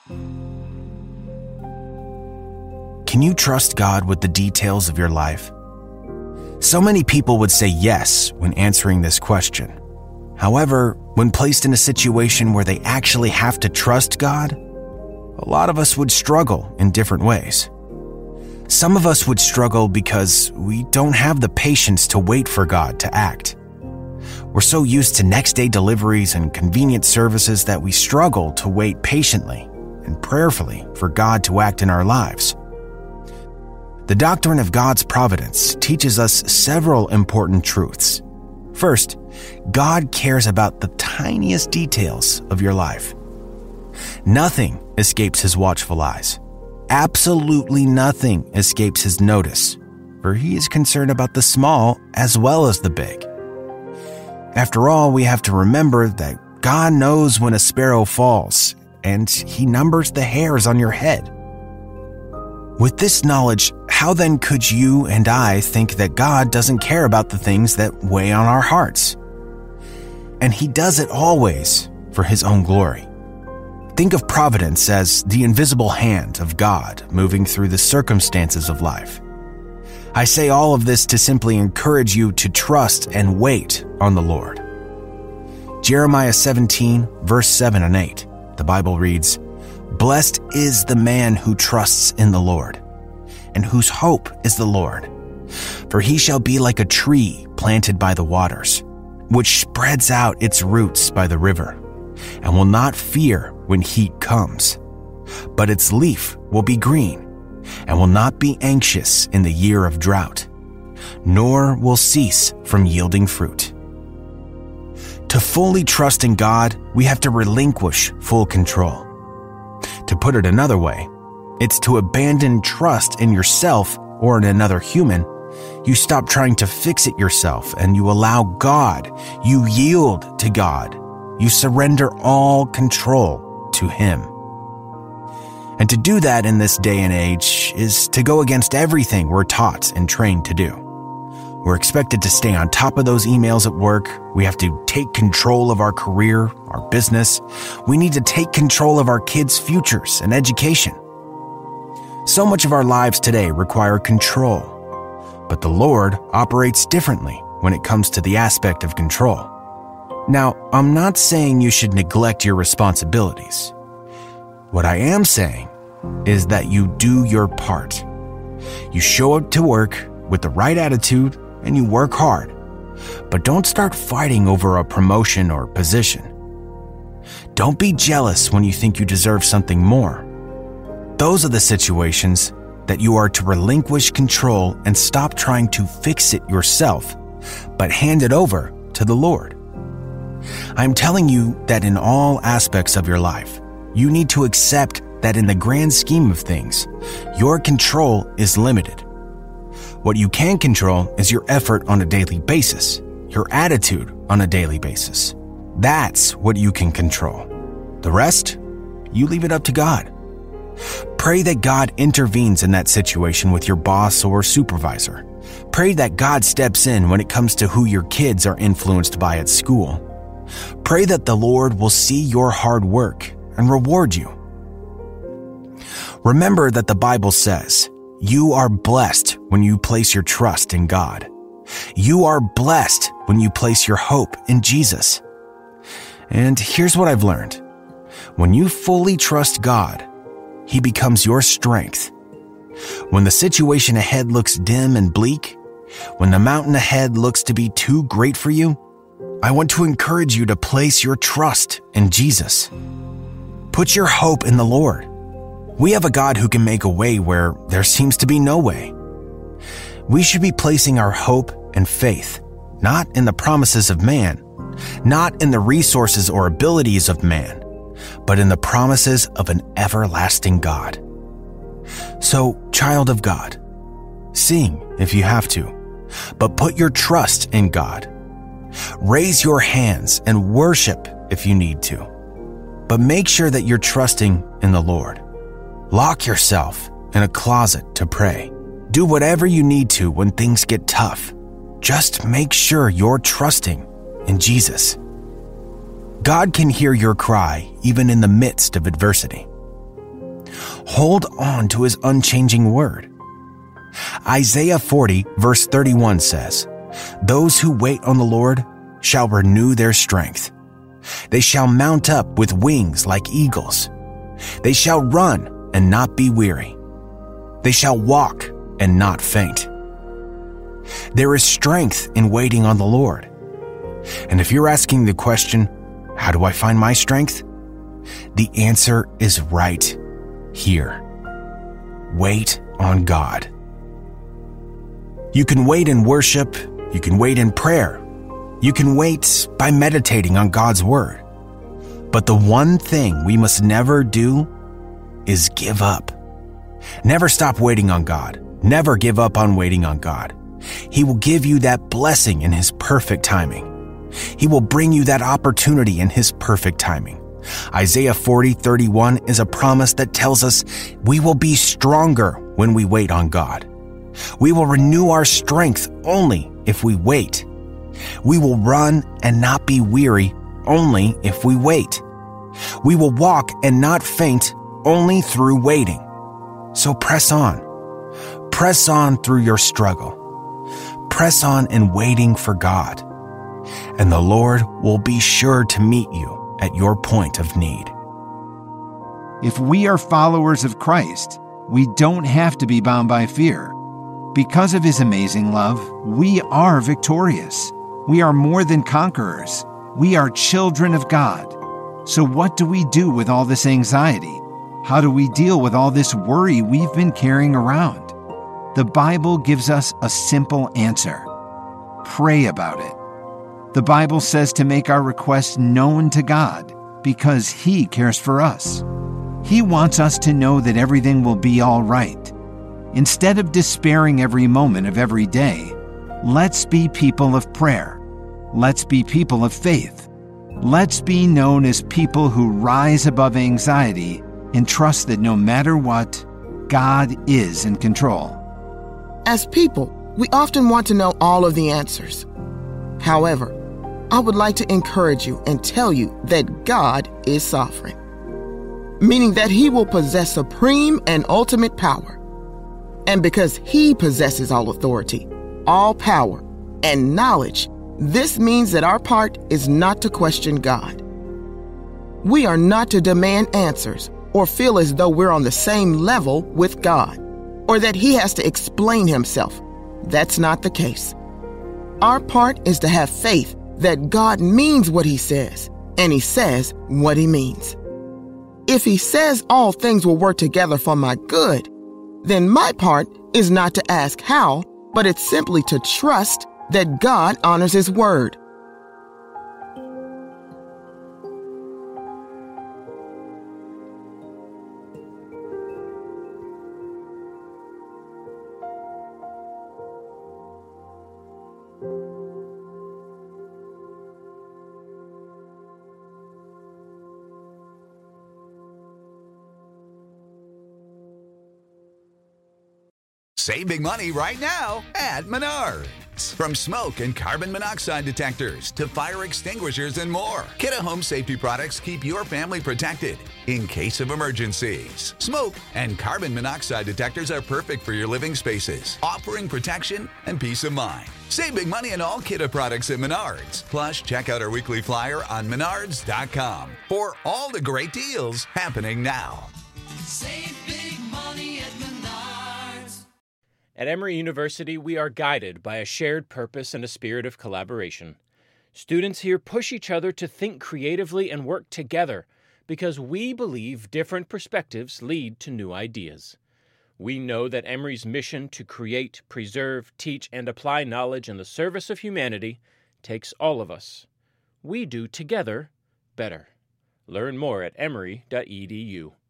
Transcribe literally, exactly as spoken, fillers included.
Can you trust God with the details of your life? So many people would say yes when answering this question. However, when placed in a situation where they actually have to trust God, a lot of us would struggle in different ways. Some of us would struggle because we don't have the patience to wait for God to act. We're so used to next-day deliveries and convenient services that we struggle to wait patiently and prayerfully for God to act in our lives. The doctrine of God's providence teaches us several important truths. First, God cares about the tiniest details of your life. Nothing escapes His watchful eyes. Absolutely nothing escapes His notice, for He is concerned about the small as well as the big. After all, we have to remember that God knows when a sparrow falls, and He numbers the hairs on your head. With this knowledge, how then could you and I think that God doesn't care about the things that weigh on our hearts? And He does it always for His own glory. Think of providence as the invisible hand of God moving through the circumstances of life. I say all of this to simply encourage you to trust and wait on the Lord. Jeremiah seventeen, verse seven and eight, the Bible reads, "Blessed is the man who trusts in the Lord, and whose hope is the Lord. For he shall be like a tree planted by the waters, which spreads out its roots by the river, and will not fear when heat comes. But its leaf will be green, and will not be anxious in the year of drought, nor will cease from yielding fruit." To fully trust in God, we have to relinquish full control. To put it another way, it's to abandon trust in yourself or in another human. You stop trying to fix it yourself and you allow God. You yield to God. You surrender all control to Him. And to do that in this day and age is to go against everything we're taught and trained to do. We're expected to stay on top of those emails at work. We have to take control of our career, our business. We need to take control of our kids' futures and education. So much of our lives today require control, but the Lord operates differently when it comes to the aspect of control. Now, I'm not saying you should neglect your responsibilities. What I am saying is that you do your part. You show up to work with the right attitude and you work hard, but don't start fighting over a promotion or position. Don't be jealous when you think you deserve something more. Those are the situations that you are to relinquish control and stop trying to fix it yourself, but hand it over to the Lord. I'm telling you that in all aspects of your life, you need to accept that in the grand scheme of things, your control is limited. What you can control is your effort on a daily basis, your attitude on a daily basis. That's what you can control. The rest, you leave it up to God. Pray that God intervenes in that situation with your boss or supervisor. Pray that God steps in when it comes to who your kids are influenced by at school. Pray that the Lord will see your hard work and reward you. Remember that the Bible says, you are blessed when you place your trust in God. You are blessed when you place your hope in Jesus. And here's what I've learned. When you fully trust God, He becomes your strength. When the situation ahead looks dim and bleak, when the mountain ahead looks to be too great for you, I want to encourage you to place your trust in Jesus. Put your hope in the Lord. We have a God who can make a way where there seems to be no way. We should be placing our hope and faith, not in the promises of man, not in the resources or abilities of man, but in the promises of an everlasting God. So, child of God, sing if you have to, but put your trust in God. Raise your hands and worship if you need to, but make sure that you're trusting in the Lord. Lock yourself in a closet to pray. Do whatever you need to when things get tough. Just make sure you're trusting in Jesus. God can hear your cry even in the midst of adversity. Hold on to his unchanging word. Isaiah forty, verse thirty-one says, "Those who wait on the Lord shall renew their strength. They shall mount up with wings like eagles. They shall run and not be weary. They shall walk and not faint." There is strength in waiting on the Lord. And if you're asking the question, how do I find my strength? The answer is right here. Wait on God. You can wait in worship. You can wait in prayer. You can wait by meditating on God's word. But the one thing we must never do is give up. Never stop waiting on God. Never give up on waiting on God. He will give you that blessing in His perfect timing. He will bring you that opportunity in His perfect timing. Isaiah forty thirty-one is a promise that tells us we will be stronger when we wait on God. We will renew our strength only if we wait. We will run and not be weary only if we wait. We will walk and not faint only through waiting. So press on. Press on through your struggle. Press on in waiting for God. And the Lord will be sure to meet you at your point of need. If we are followers of Christ, we don't have to be bound by fear. Because of His amazing love, we are victorious. We are more than conquerors. We are children of God. So what do we do with all this anxiety? How do we deal with all this worry we've been carrying around? The Bible gives us a simple answer. Pray about it. The Bible says to make our requests known to God because He cares for us. He wants us to know that everything will be all right. Instead of despairing every moment of every day, let's be people of prayer. Let's be people of faith. Let's be known as people who rise above anxiety and trust that no matter what, God is in control. As people, we often want to know all of the answers. However, I would like to encourage you and tell you that God is sovereign, meaning that He will possess supreme and ultimate power. And because He possesses all authority, all power, and knowledge, this means that our part is not to question God. We are not to demand answers or feel as though we're on the same level with God, or that He has to explain Himself. That's not the case. Our part is to have faith that God means what He says, and He says what He means. If He says all things will work together for my good, then my part is not to ask how, but it's simply to trust that God honors His word. Save big money right now at Menards. From smoke and carbon monoxide detectors to fire extinguishers and more, Kidde Home Safety products keep your family protected in case of emergencies. Smoke and carbon monoxide detectors are perfect for your living spaces, offering protection and peace of mind. Save big money on all Kidde products at Menards. Plus, check out our weekly flyer on menards dot com for all the great deals happening now. Save big money at Menards. At Emory University, we are guided by a shared purpose and a spirit of collaboration. Students here push each other to think creatively and work together because we believe different perspectives lead to new ideas. We know that Emory's mission to create, preserve, teach, and apply knowledge in the service of humanity takes all of us. We do together better. Learn more at emory dot e d u.